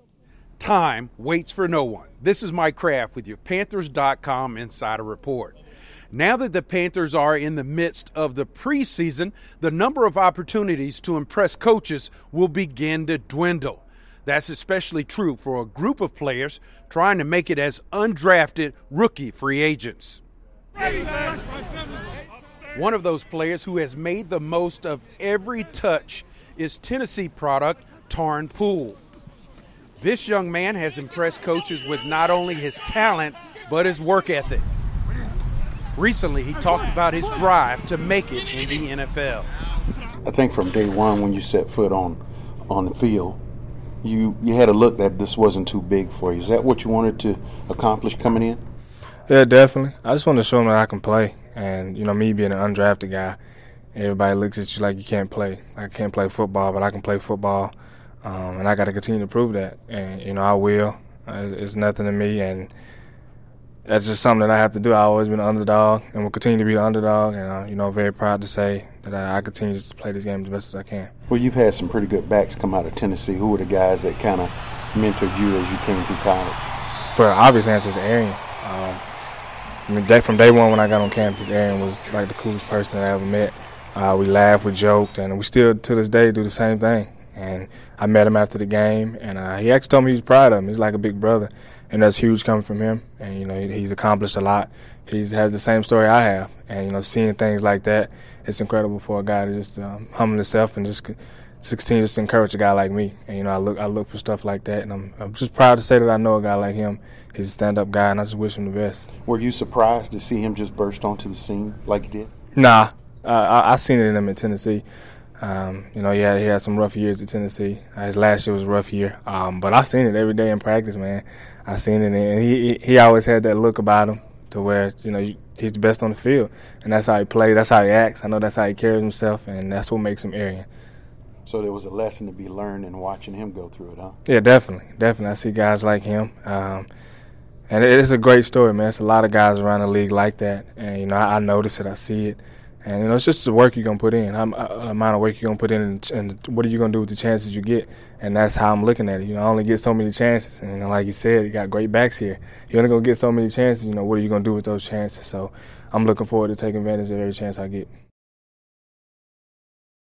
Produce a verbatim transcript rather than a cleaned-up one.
Time waits for no one. This is Mike Kraft with your Panthers dot com Insider Report. Now that the Panthers are in the midst of the preseason, the number of opportunities to impress coaches will begin to dwindle. That's especially true for a group of players trying to make it as undrafted rookie free agents. One of those players who has made the most of every touch is Tennessee product Tarn Poole. This young man has impressed coaches with not only his talent, but his work ethic. Recently, he talked about his drive to make it in the N F L. I think from day one when you set foot on on the field, you, you had a look that this wasn't too big for you. Is that what you wanted to accomplish coming in? Yeah, definitely. I just want to show them that I can play. And, you know, me being an undrafted guy, everybody looks at you like you can't play. I can't play football, but I can play football. Um, and I got to continue to prove that. And, you know, I will. Uh, it's nothing to me. And that's just something that I have to do. I've always been an underdog and will continue to be the underdog. And, uh, you know, very proud to say that I, I continue to play this game as best as I can. Well, you've had some pretty good backs come out of Tennessee. Who were the guys that kind of mentored you as you came through college? For the obvious answer is Arian. Um, I mean, day, from day one when I got on campus, Arian was like the coolest person that I ever met. Uh, we laughed, we joked, and we still to this day do the same thing. And I met him after the game, and uh, he actually told me he was proud of him. He's like a big brother, and that's huge coming from him. And, you know, he, he's accomplished a lot. He has the same story I have. And, you know, seeing things like that, it's incredible for a guy to just um, humble himself and just, just continue just to encourage a guy like me. And, you know, I look I look for stuff like that, and I'm, I'm just proud to say that I know a guy like him. He's a stand-up guy, and I just wish him the best. Were you surprised to see him just burst onto the scene like he did? Nah. Uh, I, I seen it in him in Tennessee. Um, you know, he had, he had some rough years at Tennessee. Uh, his last year was a rough year. Um, but I seen it every day in practice, man. I seen it, and he he always had that look about him to where, you know, he's the best on the field. And that's how he plays. That's how he acts. I know that's how he carries himself, and that's what makes him Arian. So there was a lesson to be learned in watching him go through it, huh? Yeah, definitely. Definitely. I see guys like him. Um, and it's a great story, man. It's a lot of guys around the league like that. And, you know, I, I notice it. I see it. And, you know, it's just the work you're going to put in, how, the amount of work you're going to put in, and, and what are you going to do with the chances you get. And that's how I'm looking at it. You know, I only get so many chances. And, you know, like you said, you got great backs here. You're only going to get so many chances. You know, what are you going to do with those chances? So I'm looking forward to taking advantage of every chance I get.